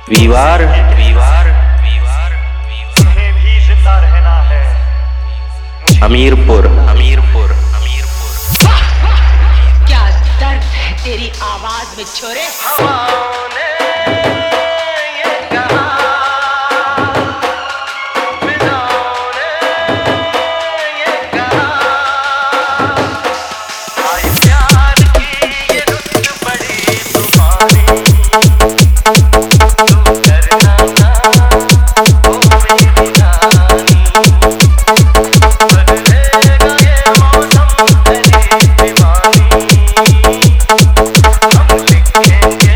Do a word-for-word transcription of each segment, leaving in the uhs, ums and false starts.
वीवार वीवार वीवार तुम्हें भी जिंदा रहना है। हमीरपुर हमीरपुर हमीरपुर। क्या दर्द है तेरी आवाज में छोरे। हवाओं ने ये कहा, फिजाओं ने ये कहा, आई प्यार की ये रुत बड़ी तूफानी, तू डरना ना ओ मेरी रानी, बदलेगा ये मौसम तेरी दीवानी, हम लिखेंगे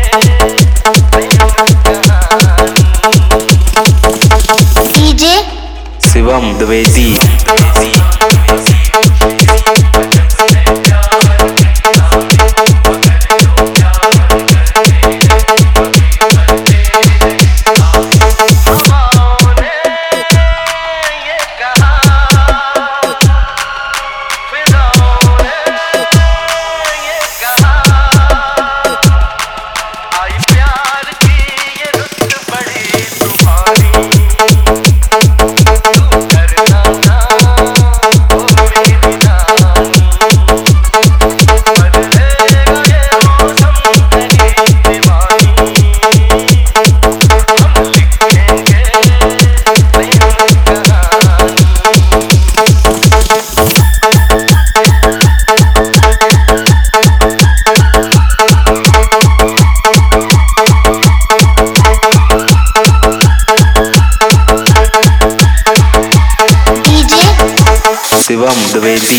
डीजे शिवम द्विवेदी। शिवम द्विवेदी।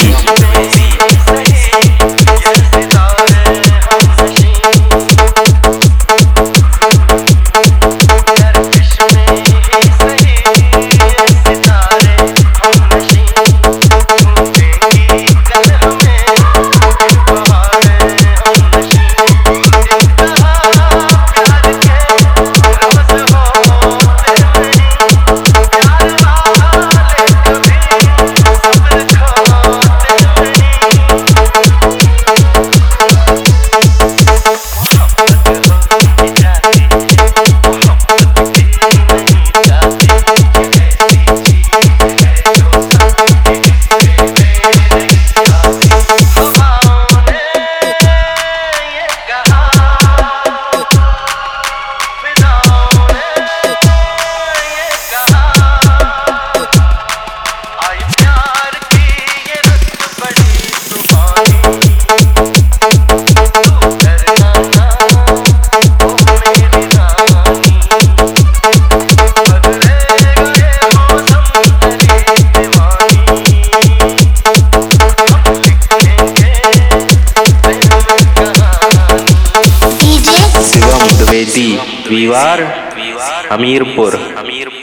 वीवार हमीरपुर हमीरपुर।